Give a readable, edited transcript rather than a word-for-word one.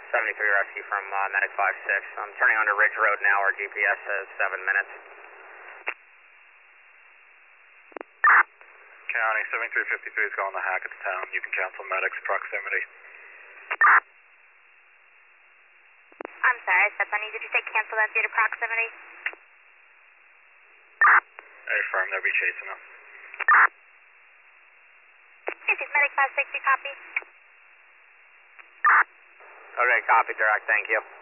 73 rescue from Medic 5-6. I'm turning onto Ridge Road now. Our GPS says 7 minutes. County 7353 is going to Hackettstown. You can cancel Medic's proximity. I'm sorry, I stepped on you. Did you say cancel that due to proximity? I affirm they'll be chasing us. This is Medic 560, copy. Okay, copy, direct. Thank you.